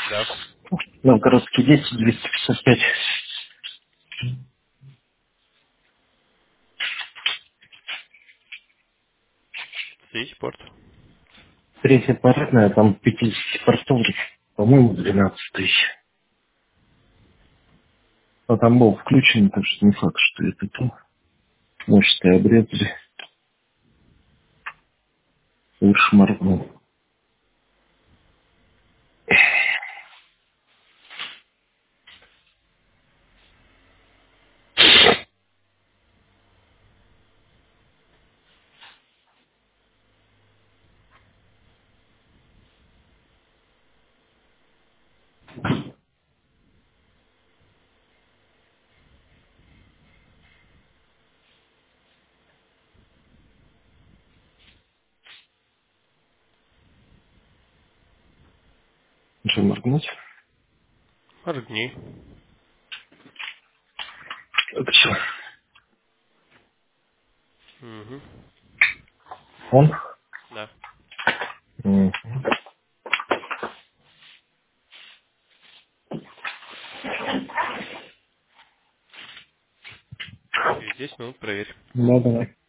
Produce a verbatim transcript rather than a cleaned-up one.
Да. Новгородский десять, двести пятьдесят пять. Третий порт. Третья парадная, там пятьдесят портов, по-моему, двенадцать тысяч. А там был включен, так что не факт, что это то. Может, и обрезали. Лучше моргнул. Уже моргнуть? Моргни. Так, все. Угу. Он? Да. Мгм. Через десять минут проверь. Ну, давай.